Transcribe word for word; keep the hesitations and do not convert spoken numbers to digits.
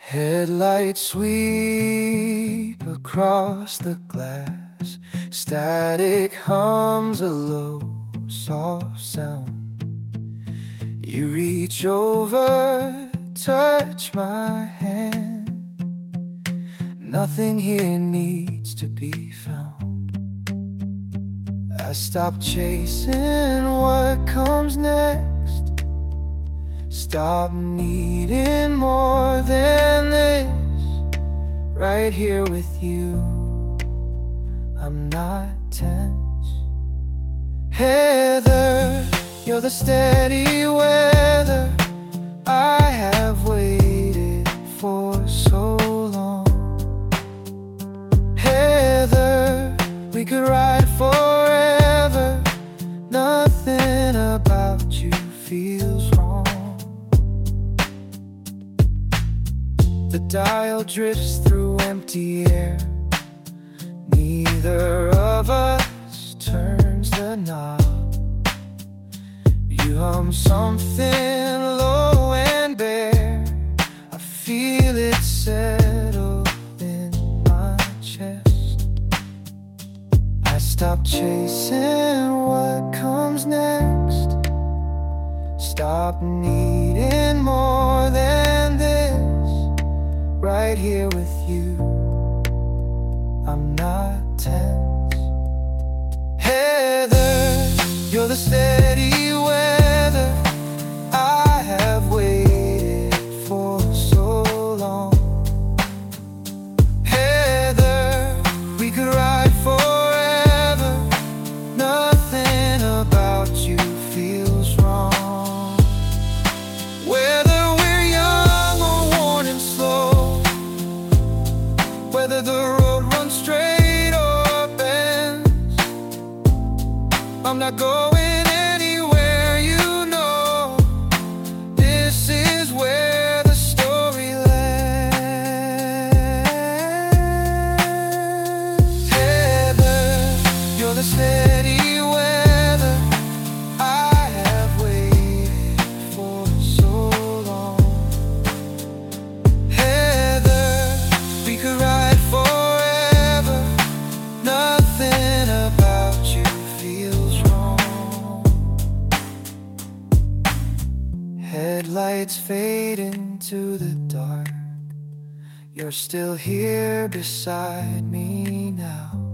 Headlights sweep across the glass. Static hums a low, soft sound. You reach over, touch my hand. Nothing here needs to be found. I stop chasing what comes next. Stop needing more than this. Right here with you, I'm not tense. Heather, you're the steady weather I have waited for so long. Heather, we could ride forever. Nothing about you feels wrong. The dial drifts through empty air. Neither of us turns the knob. You hum something low and bare. I feel it settle in my chest. I stop chasing what comes next. Stop needing more than this. Right here with you, I'm not tense. Heather, you're the steady weather I have waited for so long. Heather, we could ride forever. Nothing about you feels wrong. Whether we're young or worn and slow, whether the road runs straight or bends, I'm not going anywhere, you know. This is where the story ends. Heather, you're the steady weather I have waited for so long. Heather, we could ride forever. Nothing about you feels wrong. Headlights fade into the dark. You're still here beside me now.